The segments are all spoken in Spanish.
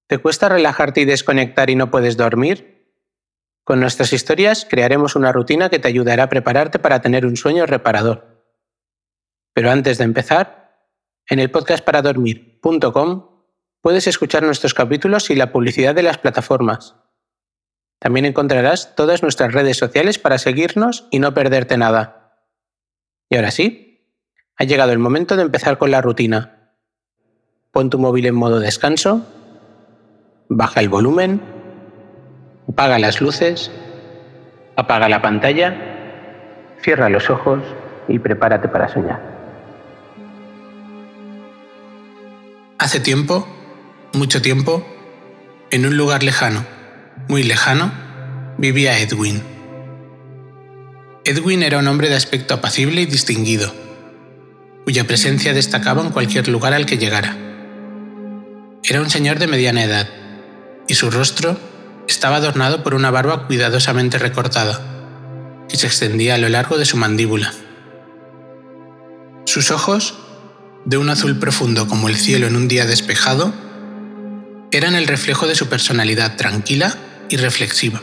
¿Te cuesta relajarte y desconectar y no puedes dormir? Con nuestras historias crearemos una rutina que te ayudará a prepararte para tener un sueño reparador. Pero antes de empezar, en el podcastparadormir.com puedes escuchar nuestros capítulos y la publicidad de las plataformas. También encontrarás todas nuestras redes sociales para seguirnos y no perderte nada. Y ahora sí, ha llegado el momento de empezar con la rutina. Pon tu móvil en modo descanso, baja el volumen, apaga las luces, apaga la pantalla, cierra los ojos y prepárate para soñar. Hace tiempo, mucho tiempo, en un lugar lejano, muy lejano, vivía Edwin. Edwin era un hombre de aspecto apacible y distinguido, cuya presencia destacaba en cualquier lugar al que llegara. Era un señor de mediana edad, y su rostro estaba adornado por una barba cuidadosamente recortada, que se extendía a lo largo de su mandíbula. Sus ojos, de un azul profundo como el cielo en un día despejado, eran el reflejo de su personalidad tranquila y reflexiva.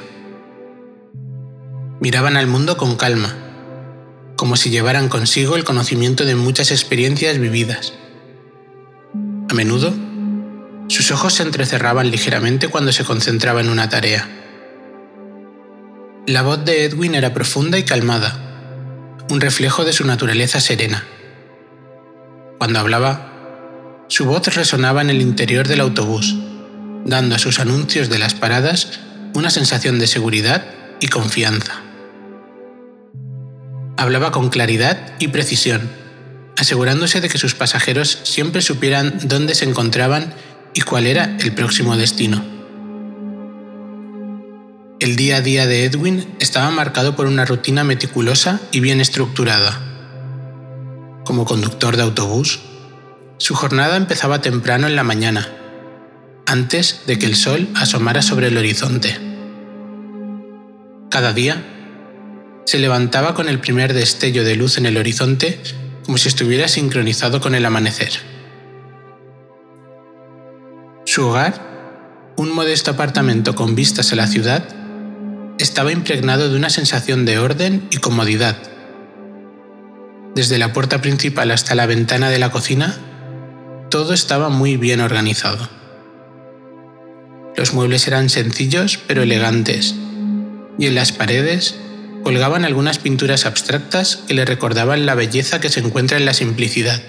Miraban al mundo con calma, como si llevaran consigo el conocimiento de muchas experiencias vividas. A menudo, sus ojos se entrecerraban ligeramente cuando se concentraba en una tarea. La voz de Edwin era profunda y calmada, un reflejo de su naturaleza serena. Cuando hablaba, su voz resonaba en el interior del autobús, dando a sus anuncios de las paradas una sensación de seguridad y confianza. Hablaba con claridad y precisión, asegurándose de que sus pasajeros siempre supieran dónde se encontraban y cuál era el próximo destino. El día a día de Edwin estaba marcado por una rutina meticulosa y bien estructurada. Como conductor de autobús, su jornada empezaba temprano en la mañana, antes de que el sol asomara sobre el horizonte. Cada día, se levantaba con el primer destello de luz en el horizonte como si estuviera sincronizado con el amanecer. Su hogar, un modesto apartamento con vistas a la ciudad, estaba impregnado de una sensación de orden y comodidad. Desde la puerta principal hasta la ventana de la cocina, todo estaba muy bien organizado. Los muebles eran sencillos pero elegantes, y en las paredes colgaban algunas pinturas abstractas que le recordaban la belleza que se encuentra en la simplicidad.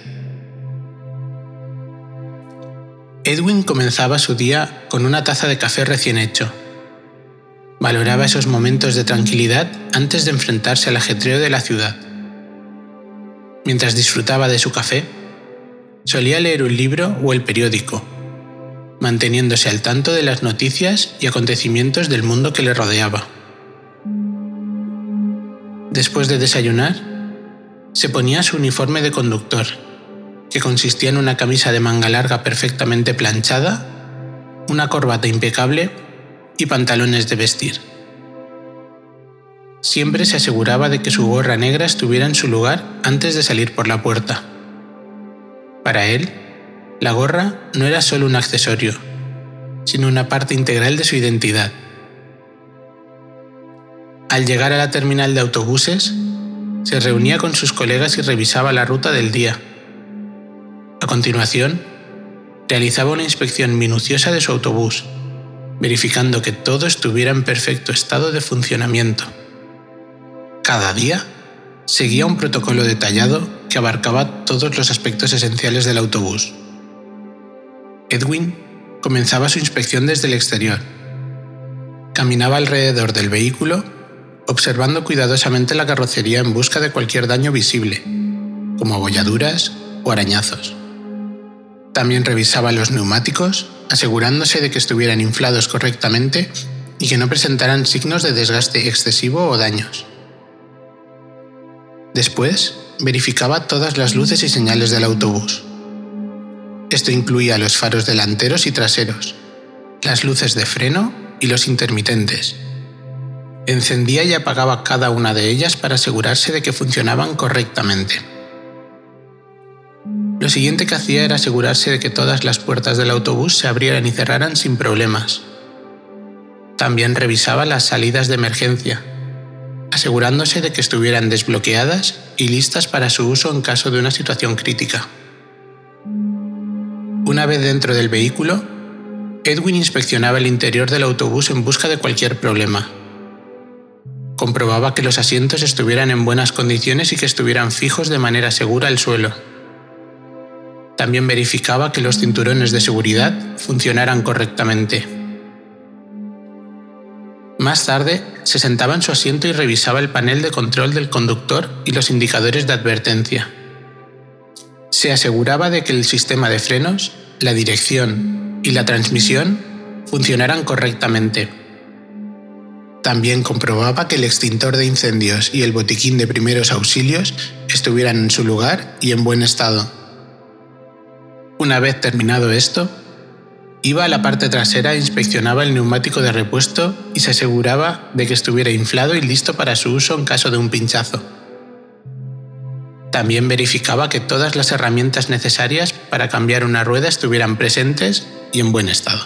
Edwin comenzaba su día con una taza de café recién hecho. Valoraba esos momentos de tranquilidad antes de enfrentarse al ajetreo de la ciudad. Mientras disfrutaba de su café, solía leer un libro o el periódico, manteniéndose al tanto de las noticias y acontecimientos del mundo que le rodeaba. Después de desayunar, se ponía su uniforme de conductor, que consistía en una camisa de manga larga perfectamente planchada, una corbata impecable y pantalones de vestir. Siempre se aseguraba de que su gorra negra estuviera en su lugar antes de salir por la puerta. Para él, la gorra no era solo un accesorio, sino una parte integral de su identidad. Al llegar a la terminal de autobuses, se reunía con sus colegas y revisaba la ruta del día. A continuación, realizaba una inspección minuciosa de su autobús, verificando que todo estuviera en perfecto estado de funcionamiento. Cada día, seguía un protocolo detallado que abarcaba todos los aspectos esenciales del autobús. Edwin comenzaba su inspección desde el exterior. Caminaba alrededor del vehículo, observando cuidadosamente la carrocería en busca de cualquier daño visible, como abolladuras o arañazos. También revisaba los neumáticos, asegurándose de que estuvieran inflados correctamente y que no presentaran signos de desgaste excesivo o daños. Después, verificaba todas las luces y señales del autobús. Esto incluía los faros delanteros y traseros, las luces de freno y los intermitentes. Encendía y apagaba cada una de ellas para asegurarse de que funcionaban correctamente. Lo siguiente que hacía era asegurarse de que todas las puertas del autobús se abrieran y cerraran sin problemas. También revisaba las salidas de emergencia, asegurándose de que estuvieran desbloqueadas y listas para su uso en caso de una situación crítica. Una vez dentro del vehículo, Edwin inspeccionaba el interior del autobús en busca de cualquier problema. Comprobaba que los asientos estuvieran en buenas condiciones y que estuvieran fijos de manera segura al suelo. También verificaba que los cinturones de seguridad funcionaran correctamente. Más tarde, se sentaba en su asiento y revisaba el panel de control del conductor y los indicadores de advertencia. Se aseguraba de que el sistema de frenos, la dirección y la transmisión funcionaran correctamente. También comprobaba que el extintor de incendios y el botiquín de primeros auxilios estuvieran en su lugar y en buen estado. Una vez terminado esto, iba a la parte trasera e inspeccionaba el neumático de repuesto y se aseguraba de que estuviera inflado y listo para su uso en caso de un pinchazo. También verificaba que todas las herramientas necesarias para cambiar una rueda estuvieran presentes y en buen estado.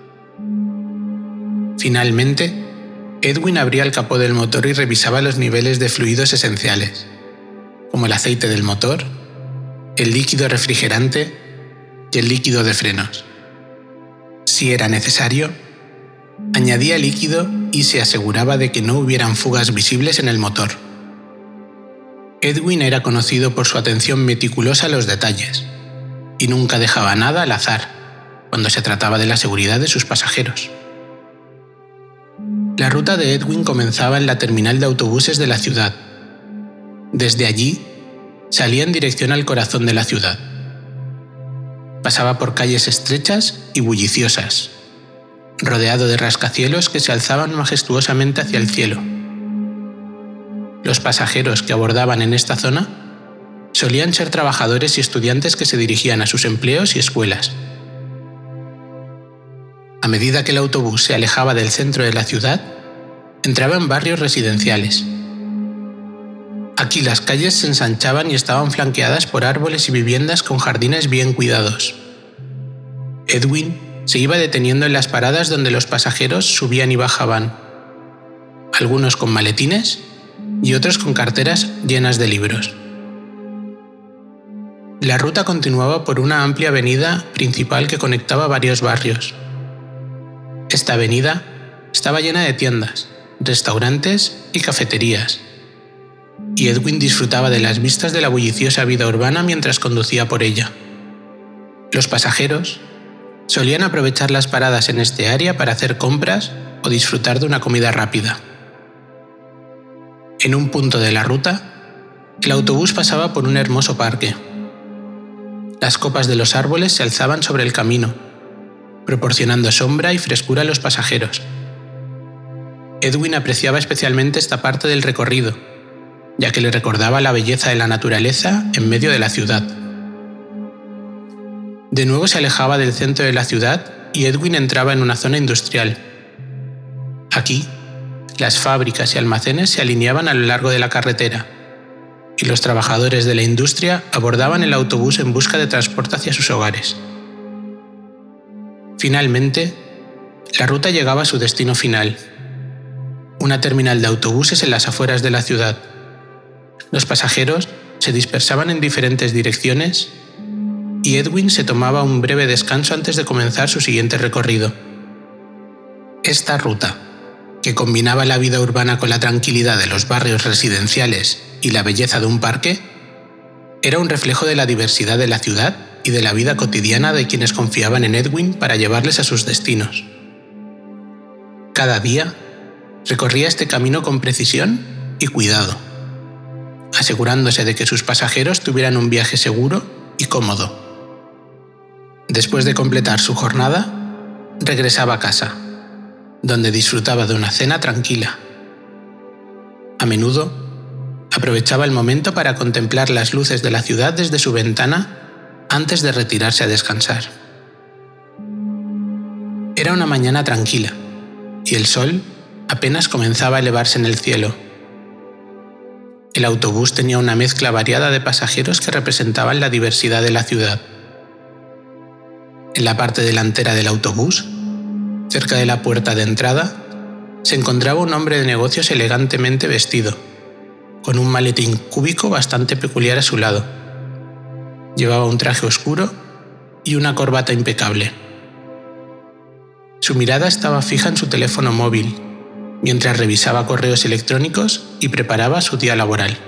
Finalmente, Edwin abría el capó del motor y revisaba los niveles de fluidos esenciales, como el aceite del motor, el líquido refrigerante y el líquido de frenos. Si era necesario, añadía líquido y se aseguraba de que no hubieran fugas visibles en el motor. Edwin era conocido por su atención meticulosa a los detalles y nunca dejaba nada al azar cuando se trataba de la seguridad de sus pasajeros. La ruta de Edwin comenzaba en la terminal de autobuses de la ciudad. Desde allí, salía en dirección al corazón de la ciudad. Pasaba por calles estrechas y bulliciosas, rodeado de rascacielos que se alzaban majestuosamente hacia el cielo. Los pasajeros que abordaban en esta zona solían ser trabajadores y estudiantes que se dirigían a sus empleos y escuelas. A medida que el autobús se alejaba del centro de la ciudad, entraba en barrios residenciales. Aquí las calles se ensanchaban y estaban flanqueadas por árboles y viviendas con jardines bien cuidados. Edwin se iba deteniendo en las paradas donde los pasajeros subían y bajaban, algunos con maletines y otros con carteras llenas de libros. La ruta continuaba por una amplia avenida principal que conectaba varios barrios. Esta avenida estaba llena de tiendas, restaurantes y cafeterías, y Edwin disfrutaba de las vistas de la bulliciosa vida urbana mientras conducía por ella. Los pasajeros solían aprovechar las paradas en este área para hacer compras o disfrutar de una comida rápida. En un punto de la ruta, el autobús pasaba por un hermoso parque. Las copas de los árboles se alzaban sobre el camino, proporcionando sombra y frescura a los pasajeros. Edwin apreciaba especialmente esta parte del recorrido, ya que le recordaba la belleza de la naturaleza en medio de la ciudad. De nuevo se alejaba del centro de la ciudad y Edwin entraba en una zona industrial. Aquí, las fábricas y almacenes se alineaban a lo largo de la carretera, y los trabajadores de la industria abordaban el autobús en busca de transporte hacia sus hogares. Finalmente, la ruta llegaba a su destino final, una terminal de autobuses en las afueras de la ciudad. Los pasajeros se dispersaban en diferentes direcciones y Edwin se tomaba un breve descanso antes de comenzar su siguiente recorrido. Esta ruta, que combinaba la vida urbana con la tranquilidad de los barrios residenciales y la belleza de un parque, era un reflejo de la diversidad de la ciudad y de la vida cotidiana de quienes confiaban en Edwin para llevarles a sus destinos. Cada día, recorría este camino con precisión y cuidado, asegurándose de que sus pasajeros tuvieran un viaje seguro y cómodo. Después de completar su jornada, regresaba a casa, donde disfrutaba de una cena tranquila. A menudo, aprovechaba el momento para contemplar las luces de la ciudad desde su ventana antes de retirarse a descansar. Era una mañana tranquila, y el sol apenas comenzaba a elevarse en el cielo. El autobús tenía una mezcla variada de pasajeros que representaban la diversidad de la ciudad. En la parte delantera del autobús, cerca de la puerta de entrada, se encontraba un hombre de negocios elegantemente vestido, con un maletín cúbico bastante peculiar a su lado. Llevaba un traje oscuro y una corbata impecable. Su mirada estaba fija en su teléfono móvil, mientras revisaba correos electrónicos y preparaba su día laboral.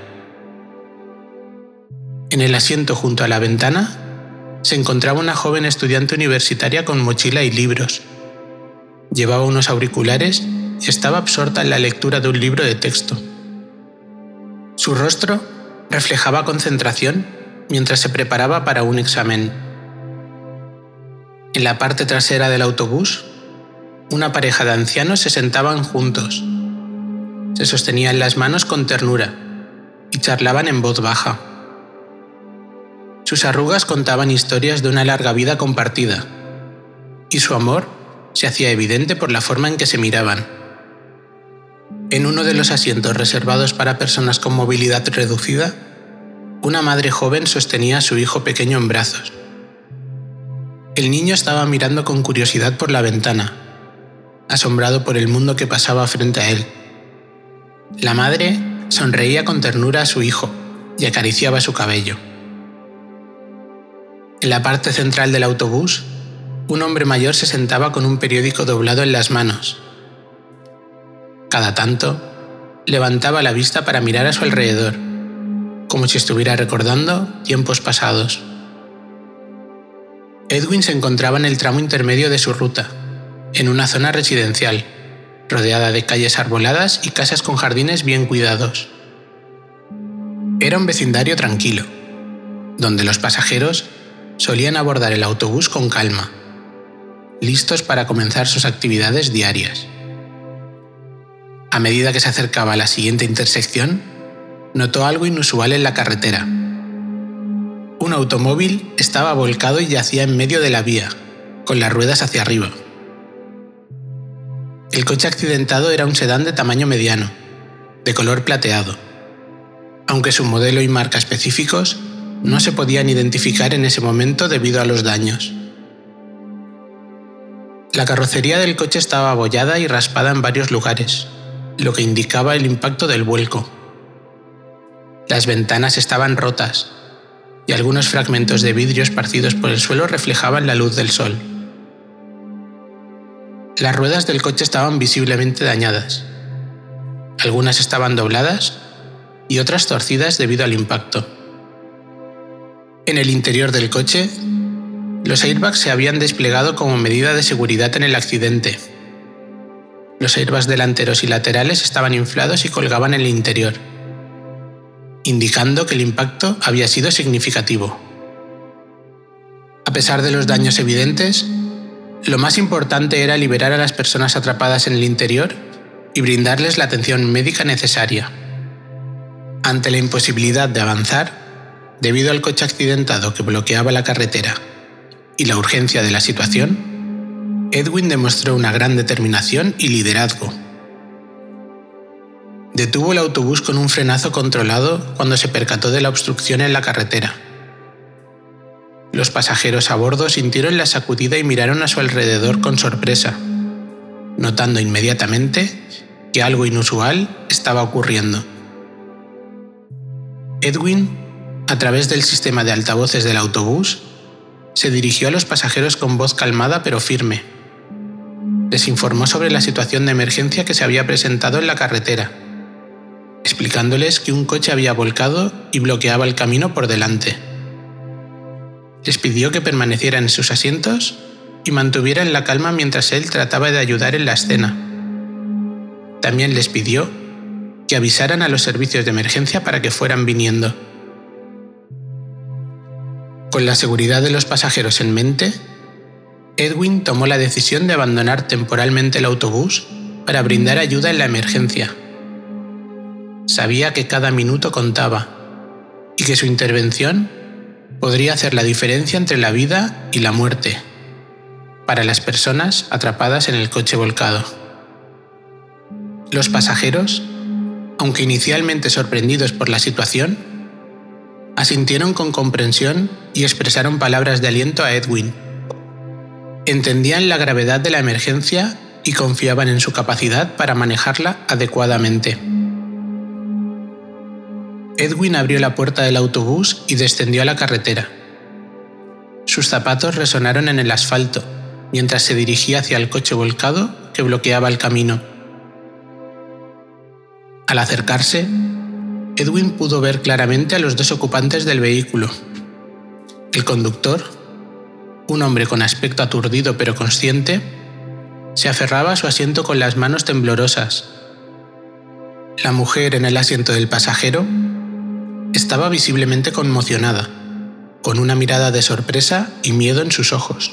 En el asiento junto a la ventana se encontraba una joven estudiante universitaria con mochila y libros. Llevaba unos auriculares y estaba absorta en la lectura de un libro de texto. Su rostro reflejaba concentración mientras se preparaba para un examen. En la parte trasera del autobús, una pareja de ancianos se sentaban juntos. Se sostenían las manos con ternura y charlaban en voz baja. Sus arrugas contaban historias de una larga vida compartida, y su amor se hacía evidente por la forma en que se miraban. En uno de los asientos reservados para personas con movilidad reducida, una madre joven sostenía a su hijo pequeño en brazos. El niño estaba mirando con curiosidad por la ventana, asombrado por el mundo que pasaba frente a él. La madre sonreía con ternura a su hijo y acariciaba su cabello. En la parte central del autobús, un hombre mayor se sentaba con un periódico doblado en las manos. Cada tanto, levantaba la vista para mirar a su alrededor, como si estuviera recordando tiempos pasados. Edwin se encontraba en el tramo intermedio de su ruta, en una zona residencial, rodeada de calles arboladas y casas con jardines bien cuidados. Era un vecindario tranquilo, donde los pasajeros solían abordar el autobús con calma, listos para comenzar sus actividades diarias. A medida que se acercaba a la siguiente intersección, notó algo inusual en la carretera. Un automóvil estaba volcado y yacía en medio de la vía, con las ruedas hacia arriba. El coche accidentado era un sedán de tamaño mediano, de color plateado, aunque su modelo y marca específicos no se podían identificar en ese momento debido a los daños. La carrocería del coche estaba abollada y raspada en varios lugares, lo que indicaba el impacto del vuelco. Las ventanas estaban rotas y algunos fragmentos de vidrio esparcidos por el suelo reflejaban la luz del sol. Las ruedas del coche estaban visiblemente dañadas. Algunas estaban dobladas y otras torcidas debido al impacto. En el interior del coche, los airbags se habían desplegado como medida de seguridad en el accidente. Los airbags delanteros y laterales estaban inflados y colgaban en el interior, indicando que el impacto había sido significativo. A pesar de los daños evidentes, lo más importante era liberar a las personas atrapadas en el interior y brindarles la atención médica necesaria. Ante la imposibilidad de avanzar, debido al coche accidentado que bloqueaba la carretera y la urgencia de la situación, Edwin demostró una gran determinación y liderazgo. Detuvo el autobús con un frenazo controlado cuando se percató de la obstrucción en la carretera. Los pasajeros a bordo sintieron la sacudida y miraron a su alrededor con sorpresa, notando inmediatamente que algo inusual estaba ocurriendo. Edwin, a través del sistema de altavoces del autobús, se dirigió a los pasajeros con voz calmada pero firme. Les informó sobre la situación de emergencia que se había presentado en la carretera, explicándoles que un coche había volcado y bloqueaba el camino por delante. Les pidió que permanecieran en sus asientos y mantuvieran la calma mientras él trataba de ayudar en la escena. También les pidió que avisaran a los servicios de emergencia para que fueran viniendo. Con la seguridad de los pasajeros en mente, Edwin tomó la decisión de abandonar temporalmente el autobús para brindar ayuda en la emergencia. Sabía que cada minuto contaba y que su intervención podría hacer la diferencia entre la vida y la muerte para las personas atrapadas en el coche volcado. Los pasajeros Aunque inicialmente sorprendidos por la situación, asintieron con comprensión y expresaron palabras de aliento a Edwin. Entendían la gravedad de la emergencia y confiaban en su capacidad para manejarla adecuadamente. Edwin abrió la puerta del autobús y descendió a la carretera. Sus zapatos resonaron en el asfalto mientras se dirigía hacia el coche volcado que bloqueaba el camino. Al acercarse, Edwin pudo ver claramente a los dos ocupantes del vehículo. El conductor, un hombre con aspecto aturdido pero consciente, se aferraba a su asiento con las manos temblorosas. La mujer en el asiento del pasajero estaba visiblemente conmocionada, con una mirada de sorpresa y miedo en sus ojos.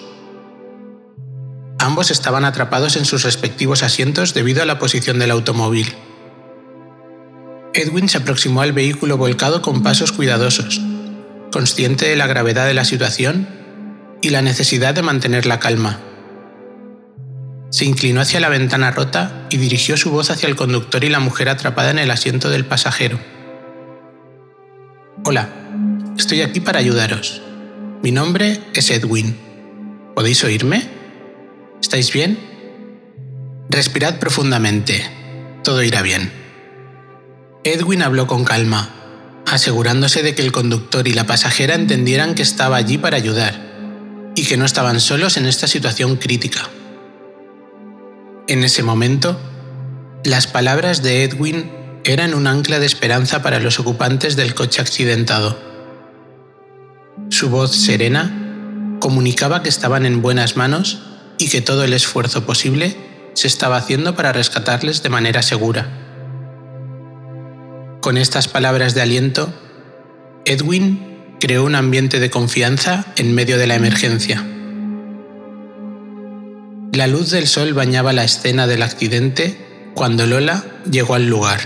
Ambos estaban atrapados en sus respectivos asientos debido a la posición del automóvil. Edwin se aproximó al vehículo volcado con pasos cuidadosos, consciente de la gravedad de la situación y la necesidad de mantener la calma. Se inclinó hacia la ventana rota y dirigió su voz hacia el conductor y la mujer atrapada en el asiento del pasajero. «Hola, estoy aquí para ayudaros. Mi nombre es Edwin. ¿Podéis oírme? ¿Estáis bien? Respirad profundamente. Todo irá bien». Edwin habló con calma, asegurándose de que el conductor y la pasajera entendieran que estaba allí para ayudar y que no estaban solos en esta situación crítica. En ese momento, las palabras de Edwin eran un ancla de esperanza para los ocupantes del coche accidentado. Su voz serena comunicaba que estaban en buenas manos y que todo el esfuerzo posible se estaba haciendo para rescatarles de manera segura. Con estas palabras de aliento, Edwin creó un ambiente de confianza en medio de la emergencia. La luz del sol bañaba la escena del accidente cuando Lola llegó al lugar.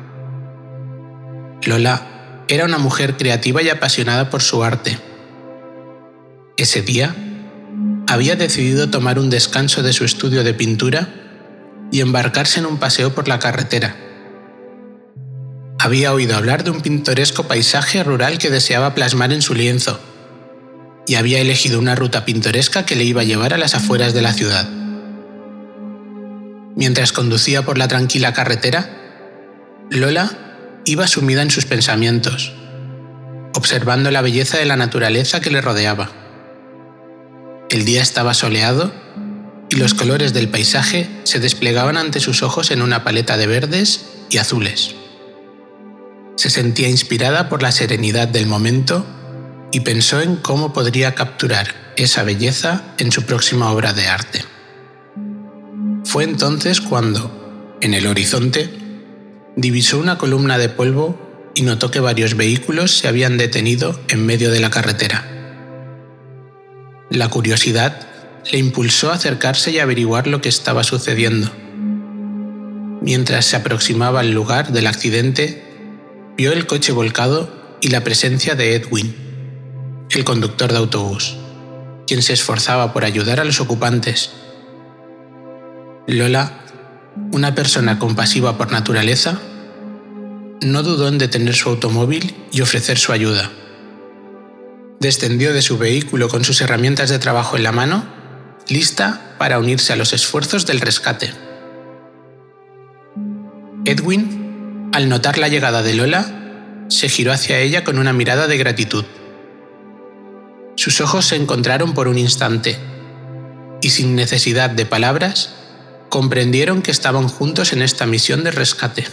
Lola era una mujer creativa y apasionada por su arte. Ese día, había decidido tomar un descanso de su estudio de pintura y embarcarse en un paseo por la carretera. Había oído hablar de un pintoresco paisaje rural que deseaba plasmar en su lienzo, y había elegido una ruta pintoresca que le iba a llevar a las afueras de la ciudad. Mientras conducía por la tranquila carretera, Lola iba sumida en sus pensamientos, observando la belleza de la naturaleza que le rodeaba. El día estaba soleado y los colores del paisaje se desplegaban ante sus ojos en una paleta de verdes y azules. Se sentía inspirada por la serenidad del momento y pensó en cómo podría capturar esa belleza en su próxima obra de arte. Fue entonces cuando, en el horizonte, divisó una columna de polvo y notó que varios vehículos se habían detenido en medio de la carretera. La curiosidad le impulsó a acercarse y averiguar lo que estaba sucediendo. Mientras se aproximaba al lugar del accidente, vio el coche volcado y la presencia de Edwin, el conductor de autobús, quien se esforzaba por ayudar a los ocupantes. Lola, una persona compasiva por naturaleza, no dudó en detener su automóvil y ofrecer su ayuda. Descendió de su vehículo con sus herramientas de trabajo en la mano, lista para unirse a los esfuerzos del rescate. Edwin, al notar la llegada de Lola, se giró hacia ella con una mirada de gratitud. Sus ojos se encontraron por un instante, y sin necesidad de palabras, comprendieron que estaban juntos en esta misión de rescate.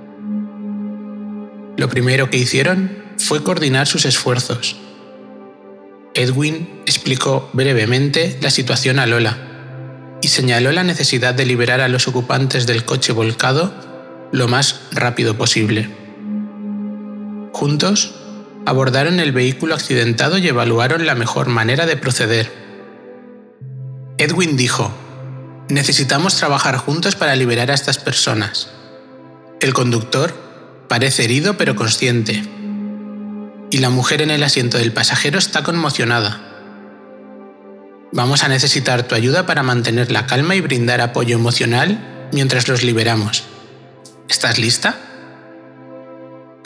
Lo primero que hicieron fue coordinar sus esfuerzos. Edwin explicó brevemente la situación a Lola y señaló la necesidad de liberar a los ocupantes del coche volcado lo más rápido posible. Juntos, abordaron el vehículo accidentado y evaluaron la mejor manera de proceder. Edwin dijo: «Necesitamos trabajar juntos para liberar a estas personas. El conductor parece herido pero consciente, y la mujer en el asiento del pasajero está conmocionada. Vamos a necesitar tu ayuda para mantener la calma y brindar apoyo emocional mientras los liberamos. ¿Estás lista?».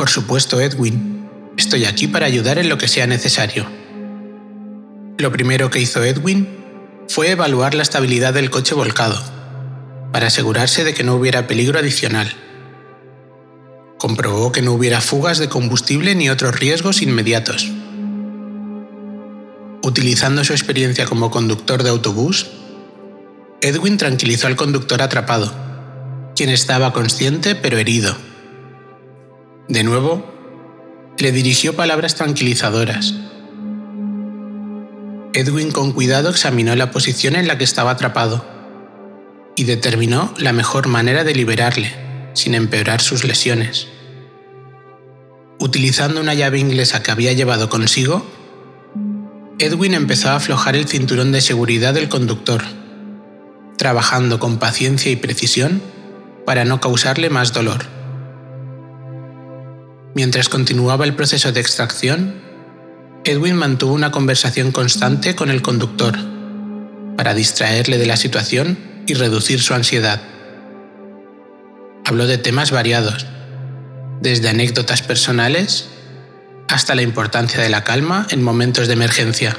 Por supuesto, Edwin. Estoy aquí para ayudar en lo que sea necesario. Lo primero que hizo Edwin fue evaluar la estabilidad del coche volcado, para asegurarse de que no hubiera peligro adicional. Comprobó que no hubiera fugas de combustible ni otros riesgos inmediatos. Utilizando su experiencia como conductor de autobús, Edwin tranquilizó al conductor atrapado, quien estaba consciente pero herido. De nuevo, le dirigió palabras tranquilizadoras. Edwin con cuidado examinó la posición en la que estaba atrapado y determinó la mejor manera de liberarle, sin empeorar sus lesiones. Utilizando una llave inglesa que había llevado consigo, Edwin empezó a aflojar el cinturón de seguridad del conductor, trabajando con paciencia y precisión para no causarle más dolor. Mientras continuaba el proceso de extracción, Edwin mantuvo una conversación constante con el conductor para distraerle de la situación y reducir su ansiedad. Habló de temas variados, desde anécdotas personales hasta la importancia de la calma en momentos de emergencia.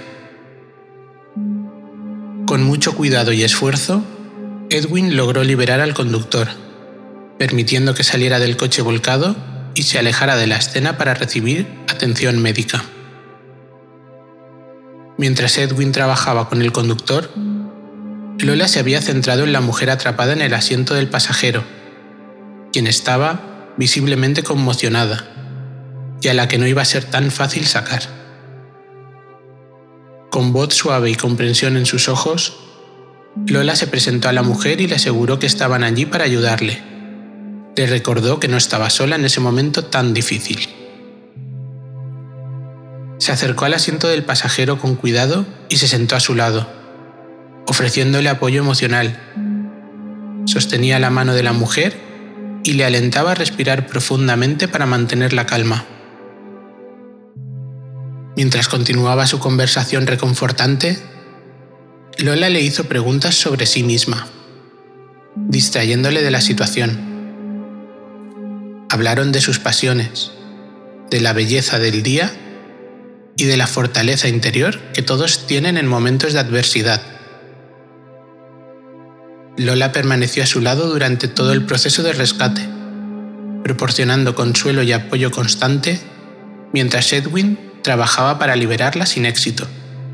Con mucho cuidado y esfuerzo, Edwin logró liberar al conductor, permitiendo que saliera del coche volcado y se alejara de la escena para recibir atención médica. Mientras Edwin trabajaba con el conductor, Lola se había centrado en la mujer atrapada en el asiento del pasajero, quien estaba visiblemente conmocionada y a la que no iba a ser tan fácil sacar. Con voz suave y comprensión en sus ojos, Lola se presentó a la mujer y le aseguró que estaban allí para ayudarle. Le recordó que no estaba sola en ese momento tan difícil. Se acercó al asiento del pasajero con cuidado y se sentó a su lado, ofreciéndole apoyo emocional. Sostenía la mano de la mujer y le alentaba a respirar profundamente para mantener la calma. Mientras continuaba su conversación reconfortante, Lola le hizo preguntas sobre sí misma, distrayéndole de la situación. Hablaron de sus pasiones, de la belleza del día y de la fortaleza interior que todos tienen en momentos de adversidad. Lola permaneció a su lado durante todo el proceso de rescate, proporcionando consuelo y apoyo constante mientras Edwin trabajaba para liberarla sin éxito.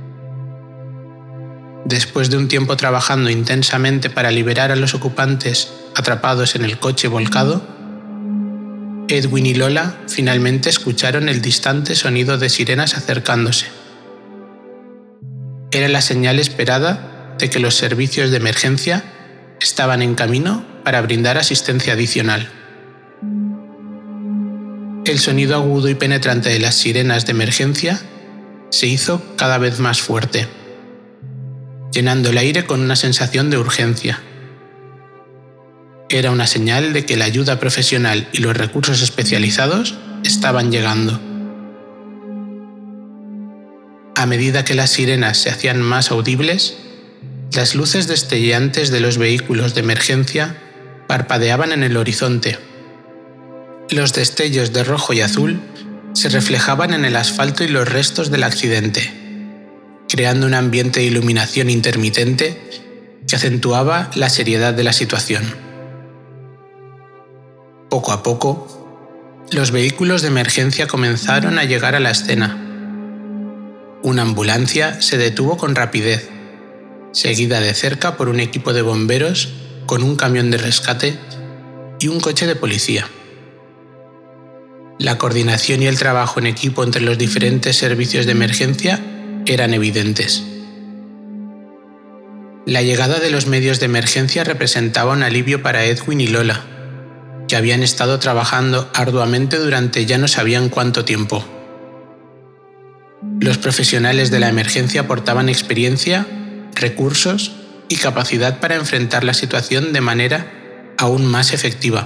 Después de un tiempo trabajando intensamente para liberar a los ocupantes atrapados en el coche volcado, Edwin y Lola finalmente escucharon el distante sonido de sirenas acercándose. Era la señal esperada de que los servicios de emergencia estaban en camino para brindar asistencia adicional. El sonido agudo y penetrante de las sirenas de emergencia se hizo cada vez más fuerte, llenando el aire con una sensación de urgencia. Era una señal de que la ayuda profesional y los recursos especializados estaban llegando. A medida que las sirenas se hacían más audibles, las luces destellantes de los vehículos de emergencia parpadeaban en el horizonte. Los destellos de rojo y azul se reflejaban en el asfalto y los restos del accidente, creando un ambiente de iluminación intermitente que acentuaba la seriedad de la situación. Poco a poco, los vehículos de emergencia comenzaron a llegar a la escena. Una ambulancia se detuvo con rapidez, seguida de cerca por un equipo de bomberos con un camión de rescate y un coche de policía. La coordinación y el trabajo en equipo entre los diferentes servicios de emergencia eran evidentes. La llegada de los medios de emergencia representaba un alivio para Edwin y Lola, que habían estado trabajando arduamente durante ya no sabían cuánto tiempo. Los profesionales de la emergencia aportaban experiencia, recursos y capacidad para enfrentar la situación de manera aún más efectiva.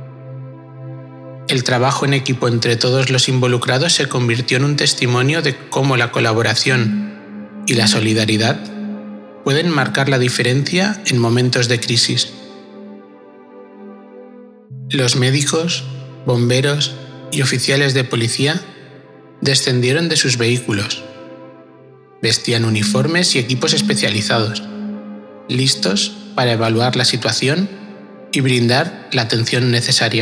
El trabajo en equipo entre todos los involucrados se convirtió en un testimonio de cómo la colaboración y la solidaridad pueden marcar la diferencia en momentos de crisis. Los médicos, bomberos y oficiales de policía descendieron de sus vehículos. Vestían uniformes y equipos especializados, listos para evaluar la situación y brindar la atención necesaria.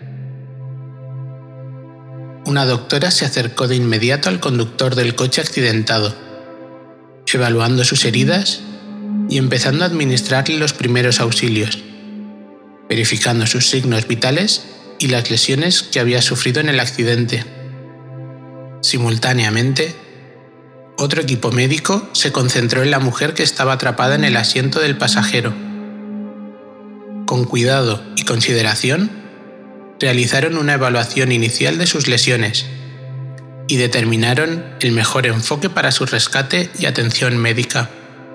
Una doctora se acercó de inmediato al conductor del coche accidentado, evaluando sus heridas y empezando a administrarle los primeros auxilios, verificando sus signos vitales y las lesiones que había sufrido en el accidente. Simultáneamente, otro equipo médico se concentró en la mujer que estaba atrapada en el asiento del pasajero. Con cuidado y consideración, realizaron una evaluación inicial de sus lesiones y determinaron el mejor enfoque para su rescate y atención médica.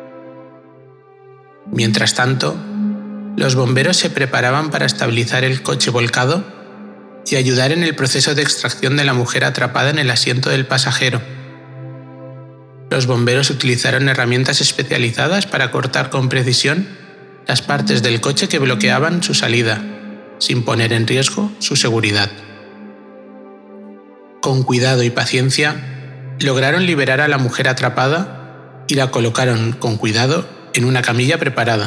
Mientras tanto, los bomberos se preparaban para estabilizar el coche volcado y ayudar en el proceso de extracción de la mujer atrapada en el asiento del pasajero. Los bomberos utilizaron herramientas especializadas para cortar con precisión las partes del coche que bloqueaban su salida, sin poner en riesgo su seguridad. Con cuidado y paciencia, lograron liberar a la mujer atrapada y la colocaron con cuidado en una camilla preparada.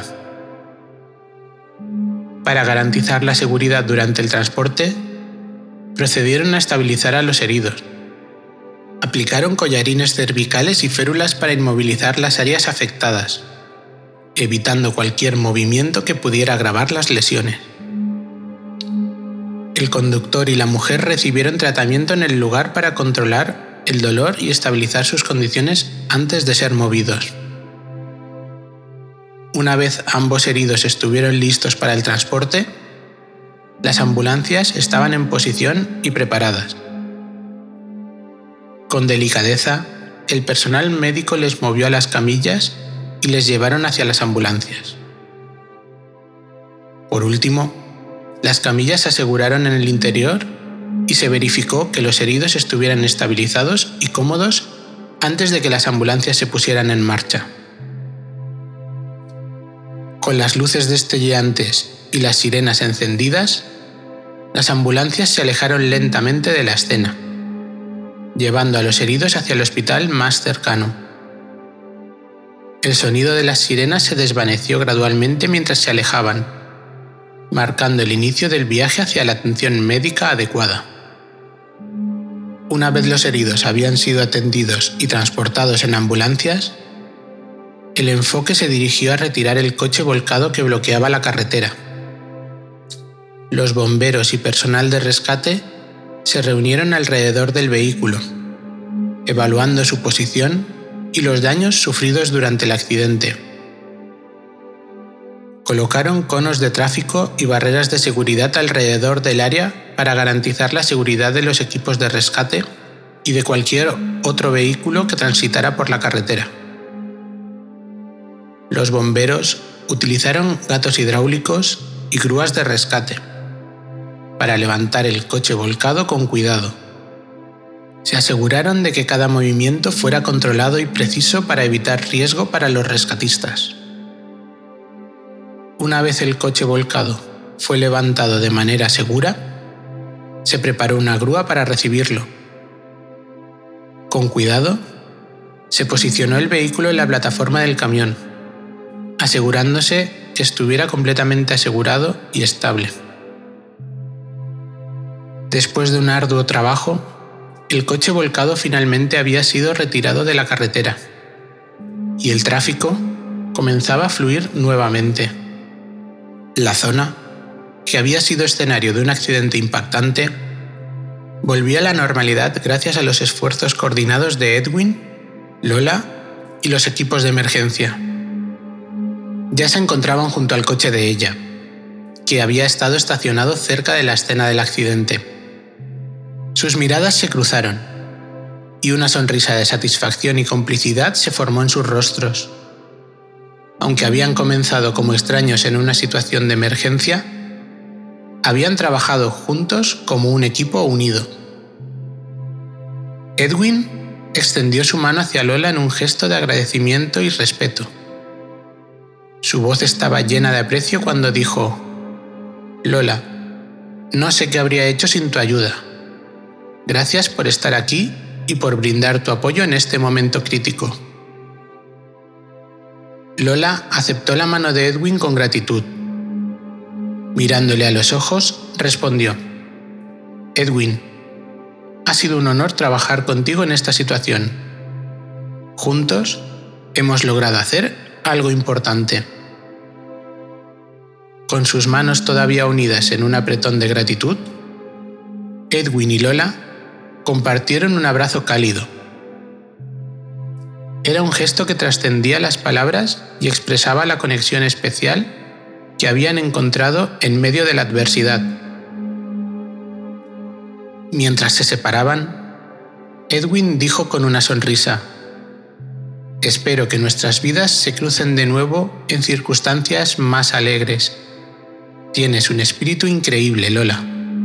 Para garantizar la seguridad durante el transporte, procedieron a estabilizar a los heridos. Aplicaron collarines cervicales y férulas para inmovilizar las áreas afectadas, evitando cualquier movimiento que pudiera agravar las lesiones. El conductor y la mujer recibieron tratamiento en el lugar para controlar el dolor y estabilizar sus condiciones antes de ser movidos. Una vez ambos heridos estuvieron listos para el transporte, las ambulancias estaban en posición y preparadas. Con delicadeza, el personal médico les movió a las camillas y les llevaron hacia las ambulancias. Por último, las camillas se aseguraron en el interior y se verificó que los heridos estuvieran estabilizados y cómodos antes de que las ambulancias se pusieran en marcha. Con las luces destellantes y las sirenas encendidas, las ambulancias se alejaron lentamente de la escena, llevando a los heridos hacia el hospital más cercano. El sonido de las sirenas se desvaneció gradualmente mientras se alejaban, marcando el inicio del viaje hacia la atención médica adecuada. Una vez los heridos habían sido atendidos y transportados en ambulancias, el enfoque se dirigió a retirar el coche volcado que bloqueaba la carretera. Los bomberos y personal de rescate se reunieron alrededor del vehículo, evaluando su posición y los daños sufridos durante el accidente. Colocaron conos de tráfico y barreras de seguridad alrededor del área para garantizar la seguridad de los equipos de rescate y de cualquier otro vehículo que transitara por la carretera. Los bomberos utilizaron gatos hidráulicos y grúas de rescate para levantar el coche volcado con cuidado. Se aseguraron de que cada movimiento fuera controlado y preciso para evitar riesgo para los rescatistas. Una vez el coche volcado fue levantado de manera segura, se preparó una grúa para recibirlo. Con cuidado, se posicionó el vehículo en la plataforma del camión, asegurándose que estuviera completamente asegurado y estable. Después de un arduo trabajo, el coche volcado finalmente había sido retirado de la carretera y el tráfico comenzaba a fluir nuevamente. La zona, que había sido escenario de un accidente impactante, volvió a la normalidad gracias a los esfuerzos coordinados de Edwin, Lola y los equipos de emergencia. Ya se encontraban junto al coche de ella, que había estado estacionado cerca de la escena del accidente. Sus miradas se cruzaron, y una sonrisa de satisfacción y complicidad se formó en sus rostros. Aunque habían comenzado como extraños en una situación de emergencia, habían trabajado juntos como un equipo unido. Edwin extendió su mano hacia Lola en un gesto de agradecimiento y respeto. Su voz estaba llena de aprecio cuando dijo: «Lola, no sé qué habría hecho sin tu ayuda. Gracias por estar aquí y por brindar tu apoyo en este momento crítico. Lola aceptó la mano de Edwin con gratitud. Mirándole a los ojos, respondió: Edwin, ha sido un honor trabajar contigo en esta situación. Juntos hemos logrado hacer algo importante. Con sus manos todavía unidas en un apretón de gratitud, Edwin y Lola compartieron un abrazo cálido. Era un gesto que trascendía las palabras y expresaba la conexión especial que habían encontrado en medio de la adversidad. Mientras se separaban, Edwin dijo con una sonrisa: Espero que nuestras vidas se crucen de nuevo en circunstancias más alegres. Tienes un espíritu increíble, Lola.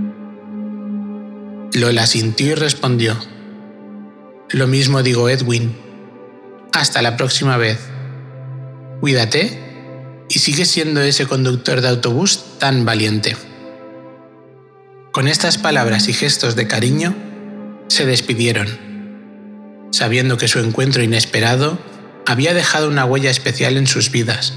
Lola sintió y respondió: Lo mismo digo, Edwin. Hasta la próxima vez. Cuídate y sigue siendo ese conductor de autobús tan valiente. Con estas palabras y gestos de cariño, se despidieron, sabiendo que su encuentro inesperado había dejado una huella especial en sus vidas.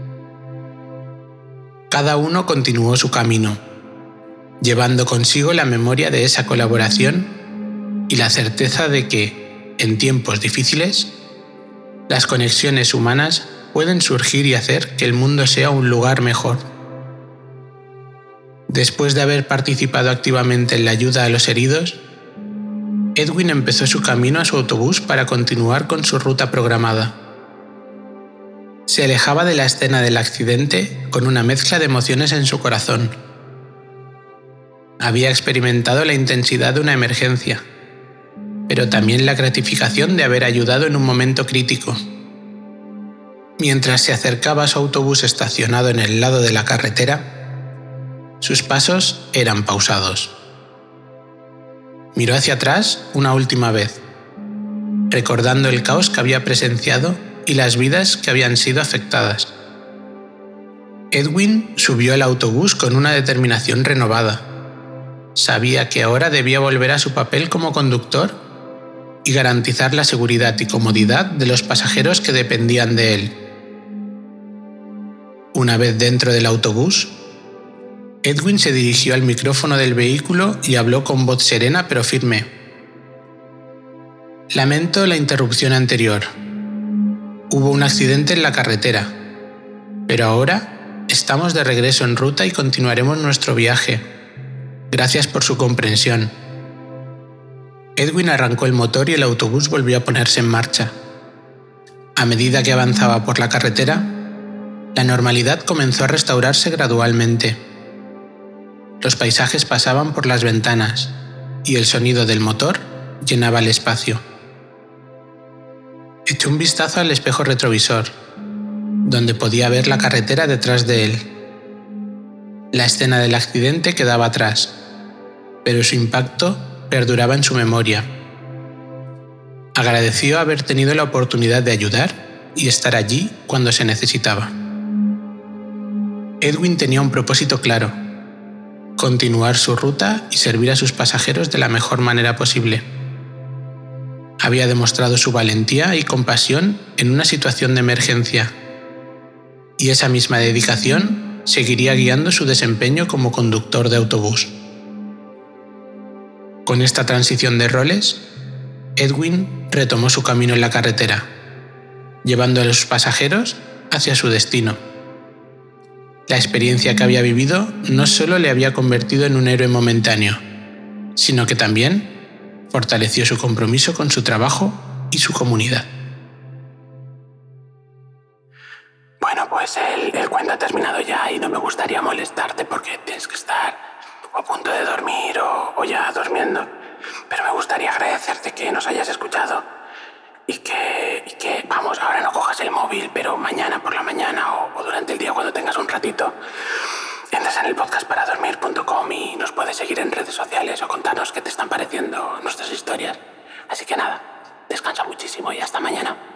Cada uno continuó su camino, llevando consigo la memoria de esa colaboración y la certeza de que, en tiempos difíciles, las conexiones humanas pueden surgir y hacer que el mundo sea un lugar mejor. Después de haber participado activamente en la ayuda a los heridos, Edwin empezó su camino a su autobús para continuar con su ruta programada. Se alejaba de la escena del accidente con una mezcla de emociones en su corazón. Había experimentado la intensidad de una emergencia, pero también la gratificación de haber ayudado en un momento crítico. Mientras se acercaba a su autobús estacionado en el lado de la carretera, sus pasos eran pausados. Miró hacia atrás una última vez, recordando el caos que había presenciado y las vidas que habían sido afectadas. Edwin subió al autobús con una determinación renovada. Sabía que ahora debía volver a su papel como conductor y garantizar la seguridad y comodidad de los pasajeros que dependían de él. Una vez dentro del autobús, Edwin se dirigió al micrófono del vehículo y habló con voz serena pero firme. Lamento la interrupción anterior. Hubo un accidente en la carretera, pero ahora estamos de regreso en ruta y continuaremos nuestro viaje. Gracias por su comprensión. Edwin arrancó el motor y el autobús volvió a ponerse en marcha. A medida que avanzaba por la carretera, la normalidad comenzó a restaurarse gradualmente. Los paisajes pasaban por las ventanas y el sonido del motor llenaba el espacio. Echó un vistazo al espejo retrovisor, donde podía ver la carretera detrás de él. La escena del accidente quedaba atrás, pero su impacto perduraba en su memoria. Agradeció haber tenido la oportunidad de ayudar y estar allí cuando se necesitaba. Edwin tenía un propósito claro: continuar su ruta y servir a sus pasajeros de la mejor manera posible. Había demostrado su valentía y compasión en una situación de emergencia, y esa misma dedicación seguiría guiando su desempeño como conductor de autobús. Con esta transición de roles, Edwin retomó su camino en la carretera, llevando a los pasajeros hacia su destino. La experiencia que había vivido no solo le había convertido en un héroe momentáneo, sino que también fortaleció su compromiso con su trabajo y su comunidad. Bueno, pues el cuento ha terminado ya y no me gustaría molestarte porque tienes que estar a punto de dormir o ya durmiendo. Pero me gustaría agradecerte que nos hayas escuchado y que, vamos, ahora no cojas el móvil, pero mañana por la mañana o durante el día cuando tengas un ratito, entras en el podcastparadormir.com y nos puedes seguir en redes sociales o contarnos qué te están pareciendo nuestras historias. Así que nada, descansa muchísimo y hasta mañana.